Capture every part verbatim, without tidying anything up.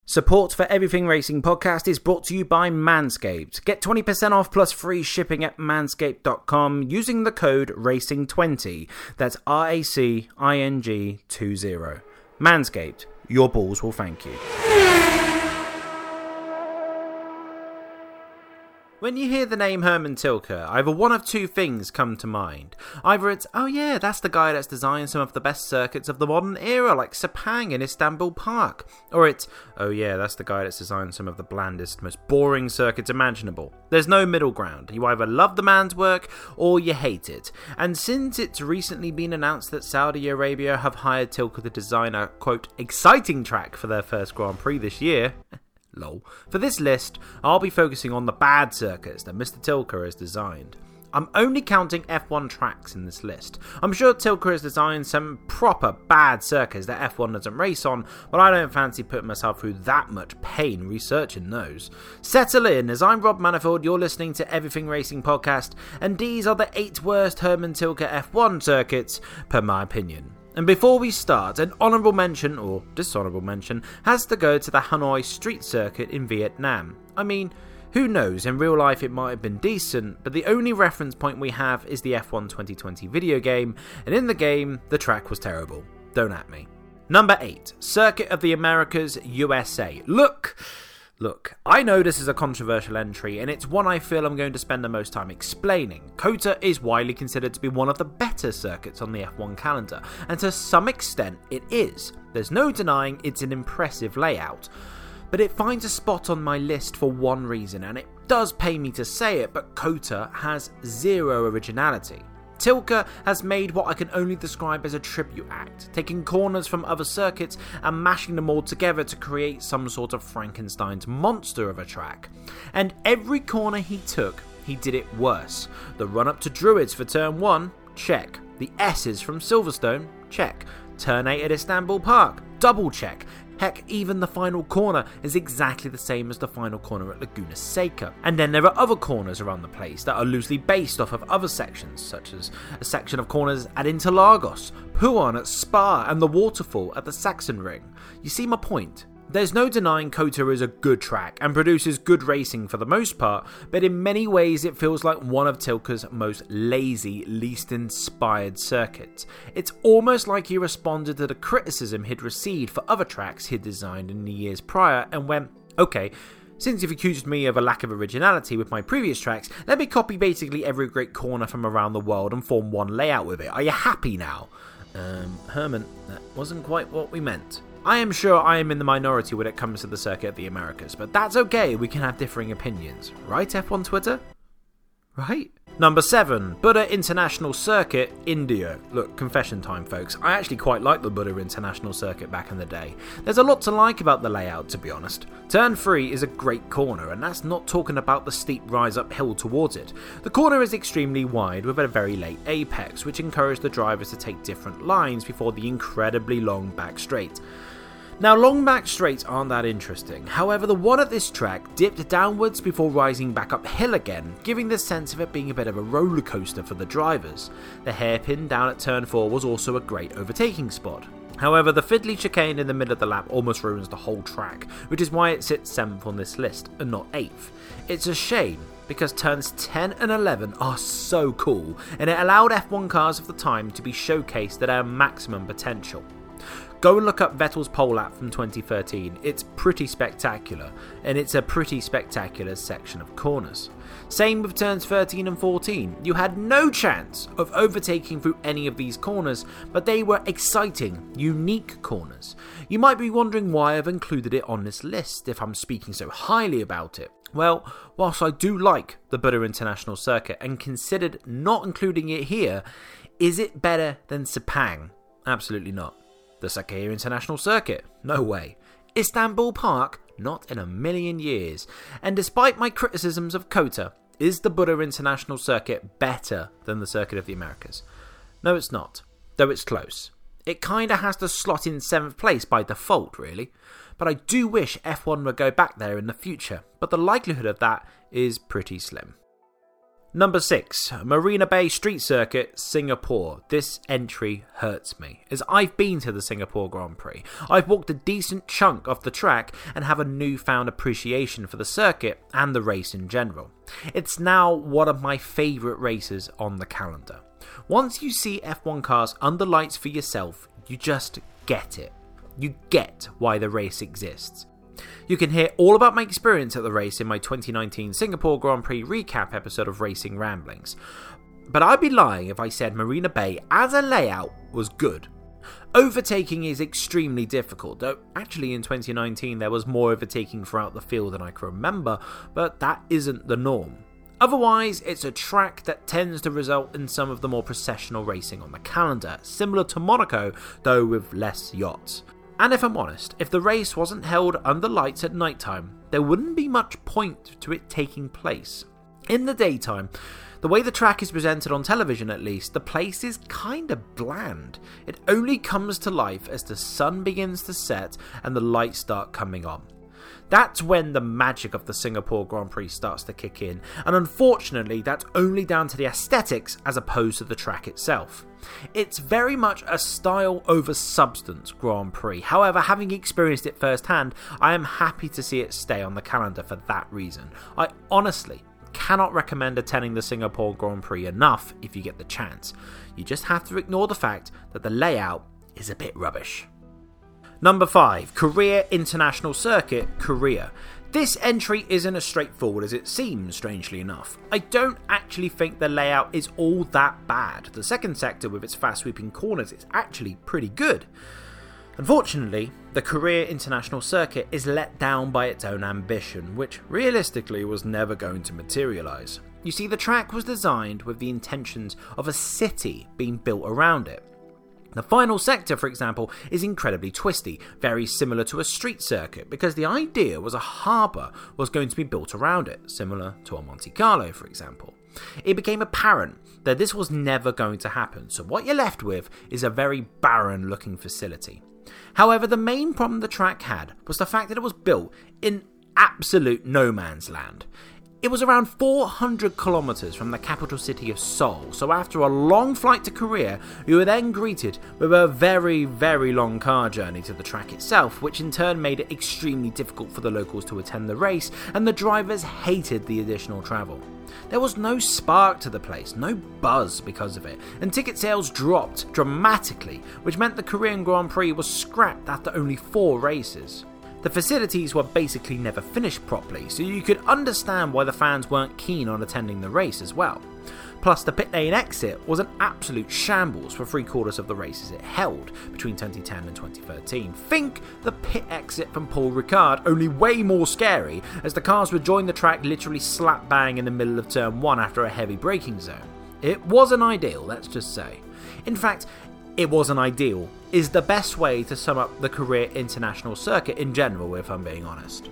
Support for Everything Racing Podcast is brought to you by Manscaped. Get twenty percent off plus free shipping at manscaped dot com using the code racing twenty. That's R A C I N G twenty. Manscaped, your balls will thank you. When you hear the name Hermann Tilke, either one of two things come to mind. Either it's, oh yeah, that's the guy that's designed some of the best circuits of the modern era, like Sepang in Istanbul Park. Or it's, oh yeah, that's the guy that's designed some of the blandest, most boring circuits imaginable. There's no middle ground. You either love the man's work, or you hate it. And since it's recently been announced that Saudi Arabia have hired Tilke to design a, quote, exciting track for their first Grand Prix this year... Lol. For this list, I'll be focusing on the bad circuits that Mister Tilke has designed. I'm only counting F one tracks in this list. I'm sure Tilke has designed some proper bad circuits that F one doesn't race on, but I don't fancy putting myself through that much pain researching those. Settle in, as I'm Rob Manifold, you're listening to Everything Racing Podcast, and these are the eight worst Hermann Tilke F one circuits, per my opinion. And before we start, an honourable mention, or dishonourable mention, has to go to the Hanoi Street Circuit in Vietnam. I mean, who knows, in real life it might have been decent, but the only reference point we have is the F one twenty twenty video game, and in the game, the track was terrible. Don't at me. Number eight, Circuit of the Americas, U S A. Look! Look, I know this is a controversial entry, and it's one I feel I'm going to spend the most time explaining. COTA is widely considered to be one of the better circuits on the F one calendar, and to some extent it is. There's no denying it's an impressive layout. But it finds a spot on my list for one reason, and it does pay me to say it, but COTA has zero originality. Tilke has made what I can only describe as a tribute act, taking corners from other circuits and mashing them all together to create some sort of Frankenstein's monster of a track. And every corner he took, he did it worse. The run up to Druids for turn one, check. The S's from Silverstone, check. Turn eight at Istanbul Park, double check. Heck, even the final corner is exactly the same as the final corner at Laguna Seca. And then there are other corners around the place that are loosely based off of other sections, such as a section of corners at Interlagos, Pouan at Spa, and the waterfall at the Sachsenring. You see my point? There's no denying COTA is a good track and produces good racing for the most part, but in many ways it feels like one of Tilke's most lazy, least inspired circuits. It's almost like he responded to the criticism he'd received for other tracks he'd designed in the years prior and went, okay, since you've accused me of a lack of originality with my previous tracks, let me copy basically every great corner from around the world and form one layout with it. Are you happy now? Um, Herman, that wasn't quite what we meant. I am sure I am in the minority when it comes to the Circuit of the Americas, but that's okay, we can have differing opinions. Right, F one Twitter? Right? Number seven, Buddha International Circuit, India. Look, confession time folks, I actually quite liked the Buddha International Circuit back in the day. There's a lot to like about the layout, to be honest. Turn three is a great corner, and that's not talking about the steep rise uphill towards it. The corner is extremely wide with a very late apex, which encouraged the drivers to take different lines before the incredibly long back straight. Now, long back straights aren't that interesting, however the one at this track dipped downwards before rising back uphill again, giving the sense of it being a bit of a roller coaster for the drivers. The hairpin down at turn four was also a great overtaking spot. However, the fiddly chicane in the middle of the lap almost ruins the whole track, which is why it sits seventh on this list and not eighth. It's a shame, because turns ten and eleven are so cool, and it allowed F one cars of the time to be showcased at their maximum potential. Go and look up Vettel's pole lap from twenty thirteen, it's pretty spectacular, and it's a pretty spectacular section of corners. Same with turns thirteen and fourteen, you had no chance of overtaking through any of these corners, but they were exciting, unique corners. You might be wondering why I've included it on this list if I'm speaking so highly about it. Well, whilst I do like the Buddha International Circuit and considered not including it here, is it better than Sepang? Absolutely not. The Sakhir International Circuit? No way. Istanbul Park? Not in a million years. And despite my criticisms of COTA, is the Buddha International Circuit better than the Circuit of the Americas? No, it's not, though it's close. It kinda has to slot in seventh place by default, really. But I do wish F one would go back there in the future, but the likelihood of that is pretty slim. Number six, Marina Bay Street Circuit, Singapore. This entry hurts me, as I've been to the Singapore Grand Prix. I've walked a decent chunk of the track and have a newfound appreciation for the circuit and the race in general. It's now one of my favourite races on the calendar. Once you see F one cars under lights for yourself, you just get it. You get why the race exists. You can hear all about my experience at the race in my twenty nineteen Singapore Grand Prix recap episode of Racing Ramblings. But I'd be lying if I said Marina Bay as a layout was good. Overtaking is extremely difficult, though actually in twenty nineteen there was more overtaking throughout the field than I can remember, but that isn't the norm. Otherwise, it's a track that tends to result in some of the more processional racing on the calendar, similar to Monaco, though with less yachts. And if I'm honest, if the race wasn't held under lights at night time, there wouldn't be much point to it taking place. In the daytime, the way the track is presented on television at least, the place is kinda bland. It only comes to life as the sun begins to set and the lights start coming on. That's when the magic of the Singapore Grand Prix starts to kick in, and unfortunately that's only down to the aesthetics as opposed to the track itself. It's very much a style over substance Grand Prix. However, having experienced it firsthand, I am happy to see it stay on the calendar for that reason. I honestly cannot recommend attending the Singapore Grand Prix enough if you get the chance. You just have to ignore the fact that the layout is a bit rubbish. Number five, Korea International Circuit, Korea. This entry isn't as straightforward as it seems, strangely enough. I don't actually think the layout is all that bad. The second sector with its fast sweeping corners is actually pretty good. Unfortunately, the Korea International Circuit is let down by its own ambition, which realistically was never going to materialise. You see, the track was designed with the intentions of a city being built around it. The final sector, for example, is incredibly twisty, very similar to a street circuit, because the idea was a harbour was going to be built around it, similar to a Monte Carlo, for example. It became apparent that this was never going to happen, so what you're left with is a very barren looking facility. However, the main problem the track had was the fact that it was built in absolute no man's land. It was around four hundred kilometres from the capital city of Seoul, so after a long flight to Korea, you were then greeted with a very, very long car journey to the track itself, which in turn made it extremely difficult for the locals to attend the race, and the drivers hated the additional travel. There was no spark to the place, no buzz because of it, and ticket sales dropped dramatically, which meant the Korean Grand Prix was scrapped after only four races. The facilities were basically never finished properly, so you could understand why the fans weren't keen on attending the race as well. Plus, the pit lane exit was an absolute shambles for three quarters of the races it held between twenty ten and twenty thirteen. Think the pit exit from Paul Ricard, only way more scary, as the cars would join the track literally slap bang in the middle of turn one after a heavy braking zone. It wasn't ideal, let's just say. In fact, it wasn't ideal is the best way to sum up the Korea International Circuit in general, if I'm being honest.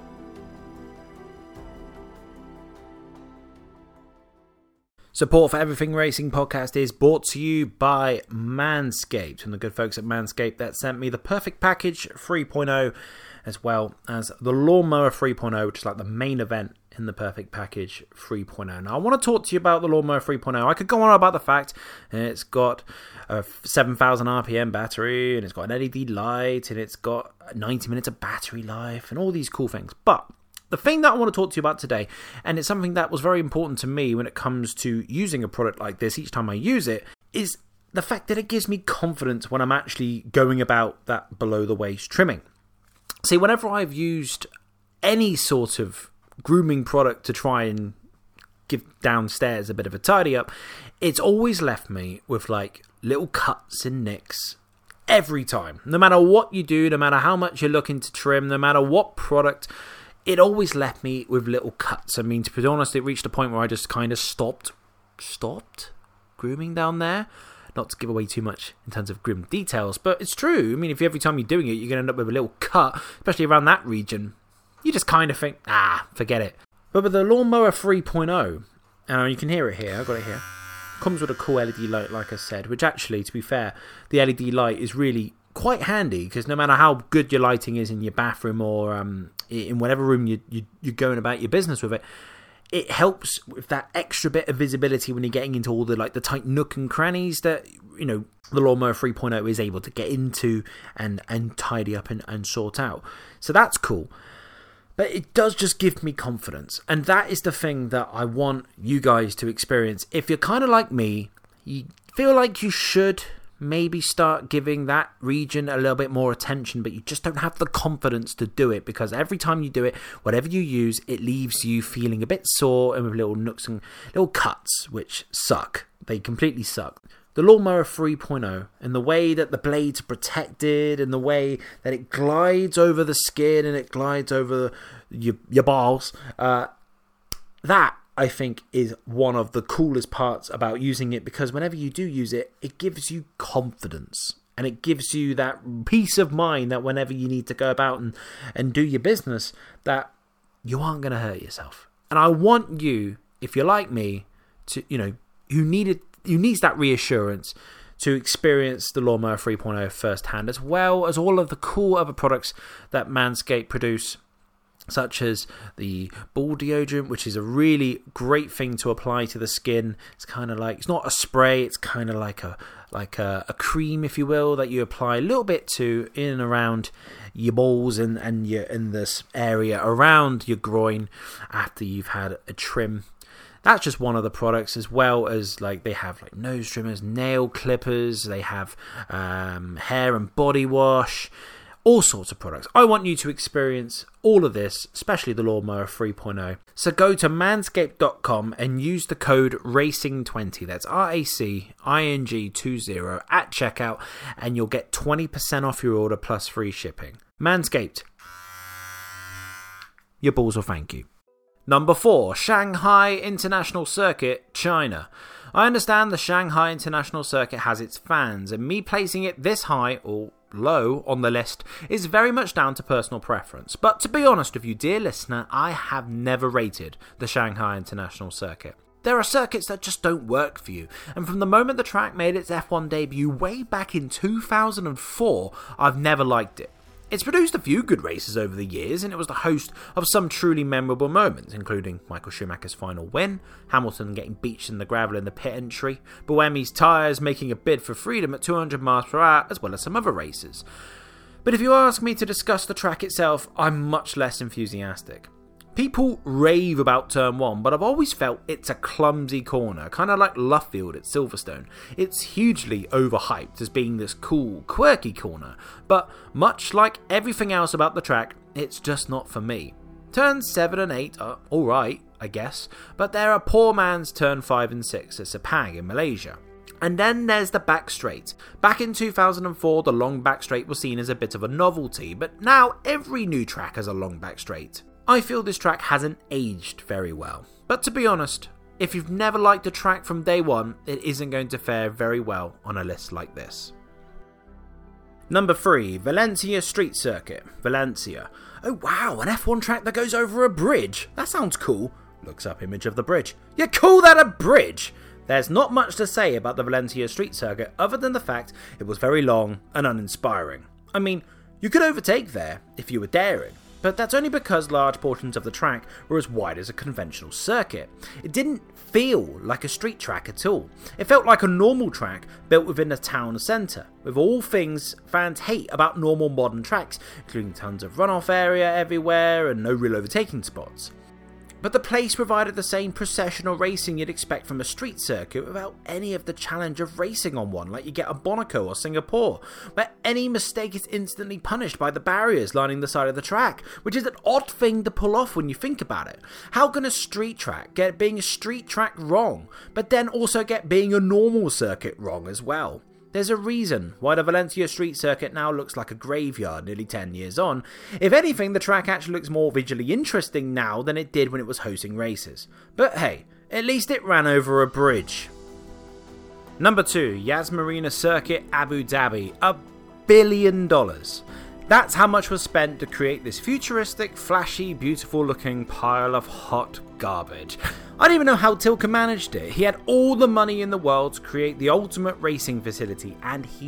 Support for Everything Racing Podcast is brought to you by Manscaped, and the good folks at Manscaped that sent me the Perfect Package three point oh, as well as the Lawnmower three point oh, which is like the main event in the Perfect Package three point oh. Now, I want to talk to you about the Lawnmower three point oh. I could go on about the fact it's got a seven thousand R P M battery, and it's got an L E D light, and it's got ninety minutes of battery life, and all these cool things. But the thing that I want to talk to you about today, and it's something that was very important to me when it comes to using a product like this each time I use it, is the fact that it gives me confidence when I'm actually going about that below the waist trimming. See, whenever I've used any sort of grooming product to try and give downstairs a bit of a tidy up, it's always left me with like little cuts and nicks every time. No matter what you do, no matter how much you're looking to trim, no matter what product, it always left me with little cuts. I mean, to be honest, it reached a point where I just kind of stopped, stopped grooming down there. Not to give away too much in terms of grim details, but it's true. I mean, if every time you're doing it, you're going to end up with a little cut, especially around that region, you just kind of think, ah, forget it. But with the Lawnmower three point oh, and you can hear it here, I've got it here, comes with a cool L E D light, like I said, which actually, to be fair, the L E D light is really quite handy, because no matter how good your lighting is in your bathroom or um, in whatever room you, you, you're going about your business with it, it helps with that extra bit of visibility when you're getting into all the like the tight nook and crannies that, you know, the Lawnmower three point oh is able to get into and, and tidy up and, and sort out. So that's cool. But it does just give me confidence. And that is the thing that I want you guys to experience. If you're kind of like me, you feel like you should maybe start giving that region a little bit more attention, but you just don't have the confidence to do it, because every time you do it, whatever you use, it leaves you feeling a bit sore and with little nooks and little cuts, which suck. They completely suck. The Lawnmower three point oh, and the way that the blades are protected, and the way that it glides over the skin and it glides over your, your balls, uh, that I think is one of the coolest parts about using it, because whenever you do use it, it gives you confidence. And it gives you that peace of mind that whenever you need to go about and, and do your business, that you aren't going to hurt yourself. And I want you, if you're like me, to, you know, who needed who needs that reassurance, to experience the Lawnmower three point oh firsthand, as well as all of the cool other products that Manscaped produce, such as the ball deodorant, which is a really great thing to apply to the skin. It's kind of like, it's not a spray, it's kind of like a like a, a cream, if you will, that you apply a little bit to in and around your balls and, and your in this area around your groin after you've had a trim. That's just one of the products, as well as like they have like nose trimmers, nail clippers, they have um, hair and body wash, all sorts of products. I want you to experience all of this, especially the Lawnmower three point oh. So go to manscaped dot com and use the code racing twenty, that's R A C I N G twenty at checkout, and you'll get twenty percent off your order plus free shipping. Manscaped. Your balls will thank you. Number four, Shanghai International Circuit, China. I understand the Shanghai International Circuit has its fans, and me placing it this high, or low, on the list is very much down to personal preference. But to be honest with you, dear listener, I have never rated the Shanghai International Circuit. There are circuits that just don't work for you, and from the moment the track made its F one debut way back in two thousand four, I've never liked it. It's produced a few good races over the years, and it was the host of some truly memorable moments, including Michael Schumacher's final win, Hamilton getting beached in the gravel in the pit entry, Buemi's tyres making a bid for freedom at two hundred miles per hour, as well as some other races. But if you ask me to discuss the track itself, I'm much less enthusiastic. People rave about Turn one, but I've always felt it's a clumsy corner, kind of like Luffield at Silverstone. It's hugely overhyped as being this cool, quirky corner, but much like everything else about the track, it's just not for me. Turns seven and eight are alright, I guess, but they're a poor man's Turn five and six at Sepang in Malaysia. And then there's the back straight. Back in two thousand four, the long back straight was seen as a bit of a novelty, but now every new track has a long back straight. I feel this track hasn't aged very well. But to be honest, if you've never liked a track from day one, it isn't going to fare very well on a list like this. Number three, Valencia Street Circuit, Valencia. Oh wow, an F one track that goes over a bridge. That sounds cool. Looks up image of the bridge. You call that a bridge? There's not much to say about the Valencia Street Circuit other than the fact it was very long and uninspiring. I mean, you could overtake there if you were daring, but that's only because large portions of the track were as wide as a conventional circuit. It didn't feel like a street track at all. It felt like a normal track built within a town centre, with all things fans hate about normal modern tracks, including tons of runoff area everywhere and no real overtaking spots. But the place provided the same processional racing you'd expect from a street circuit without any of the challenge of racing on one like you get at Monaco or Singapore, where any mistake is instantly punished by the barriers lining the side of the track, which is an odd thing to pull off when you think about it. How can a street track get being a street track wrong, but then also get being a normal circuit wrong as well? There's a reason why the Valencia Street Circuit now looks like a graveyard nearly ten years on. If anything, the track actually looks more visually interesting now than it did when it was hosting races. But hey, at least it ran over a bridge. Number two, Yas Marina Circuit, Abu Dhabi. A billion dollars. That's how much was spent to create this futuristic, flashy, beautiful looking pile of hot garbage. I don't even know how Tilke managed it. He had all the money in the world to create the ultimate racing facility, and he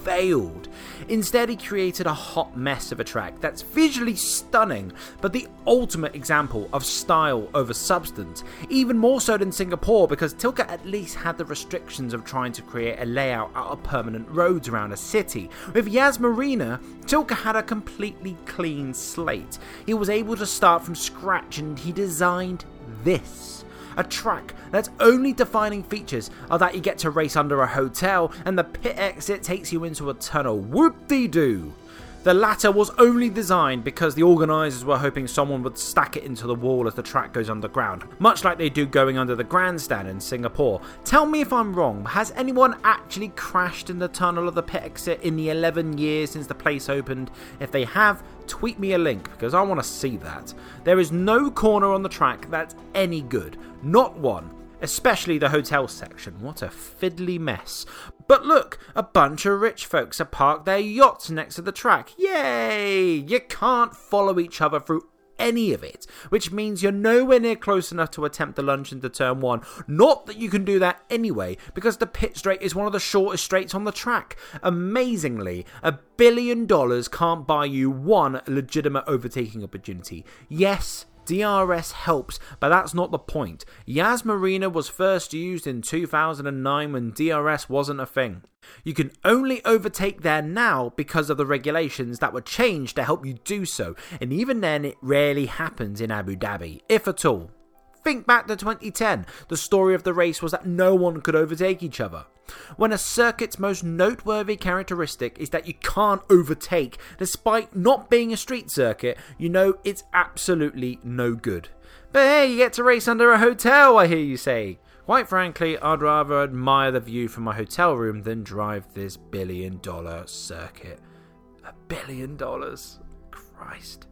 failed. Instead, he created a hot mess of a track that's visually stunning, but the ultimate example of style over substance, even more so than Singapore, because Tilke at least had the restrictions of trying to create a layout out of permanent roads around a city. With Yas Marina, Tilke had a completely clean slate. He was able to start from scratch and he designed this. A track that's only defining features are that you get to race under a hotel and the pit exit takes you into a tunnel. Whoop-de-doo! The latter was only designed because the organisers were hoping someone would stack it into the wall as the track goes underground, much like they do going under the grandstand in Singapore. Tell me if I'm wrong, but has anyone actually crashed in the tunnel of the pit exit in the eleven years since the place opened? If they have, tweet me a link because I want to see that. There is no corner on the track that's any good, not one. Especially the hotel section. What a fiddly mess. But look, a bunch of rich folks have parked their yachts next to the track. Yay! You can't follow each other through any of it, which means you're nowhere near close enough to attempt the lunge into turn one. Not that you can do that anyway, because the pit straight is one of the shortest straights on the track. Amazingly, a billion dollars can't buy you one legitimate overtaking opportunity. Yes, D R S helps, but that's not the point. Yas Marina was first used in two thousand nine when D R S wasn't a thing. You can only overtake there now because of the regulations that were changed to help you do so, and even then it rarely happens in Abu Dhabi, if at all. Think back to twenty ten. The story of the race was that no one could overtake each other. When a circuit's most noteworthy characteristic is that you can't overtake, despite not being a street circuit, you know it's absolutely no good. But hey, you get to race under a hotel, I hear you say. Quite frankly, I'd rather admire the view from my hotel room than drive this billion dollar circuit. A billion dollars? Christ.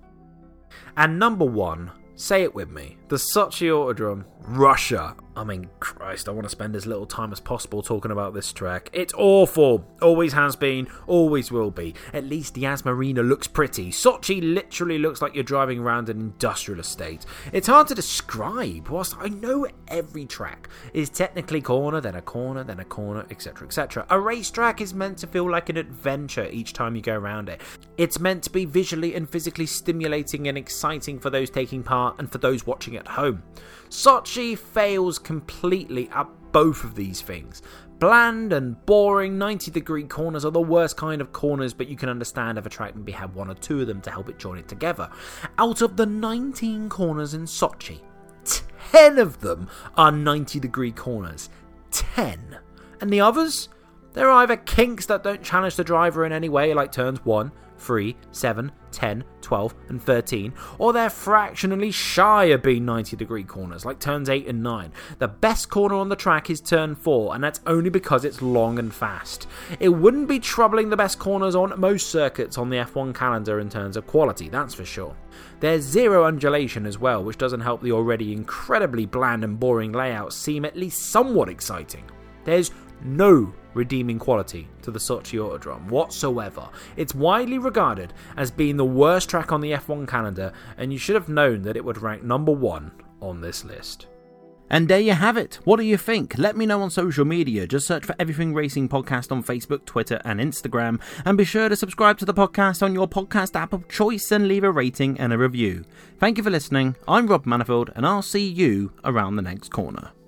And number one, say it with me, the Sochi Autodrome, Russia. I mean, Christ, I want to spend as little time as possible talking about this track. It's awful. Always has been, always will be. At least Yas Marina looks pretty. Sochi literally looks like you're driving around an industrial estate. It's hard to describe, whilst I know every track is technically corner, then a corner, then a corner, et cetera, et cetera. A racetrack is meant to feel like an adventure each time you go around it. It's meant to be visually and physically stimulating and exciting for those taking part and for those watching at home. Sochi fails completely at both of these things. Bland and boring ninety degree corners are the worst kind of corners, but you can understand if a track maybe had one or two of them to help it join it together. Out of the nineteen corners in Sochi, ten of them are ninety degree corners. ten. And the others? They're either kinks that don't challenge the driver in any way, like turns one, three, seven, ten, twelve and thirteen, or they're fractionally shy of being ninety degree corners like turns eight and nine. The best corner on the track is turn four, and that's only because it's long and fast. It wouldn't be troubling the best corners on most circuits on the F one calendar in terms of quality, that's for sure. There's zero undulation as well, which doesn't help the already incredibly bland and boring layout seem at least somewhat exciting. There's no redeeming quality to the Sochi Autodrome whatsoever. It's widely regarded as being the worst track on the F one calendar, and you should have known that it would rank number one on this list. And there you have it. What do you think? Let me know on social media. Just search for Everything Racing Podcast on Facebook, Twitter and Instagram, and be sure to subscribe to the podcast on your podcast app of choice and leave a rating and a review. Thank you for listening. I'm Rob Manifold, and I'll see you around the next corner.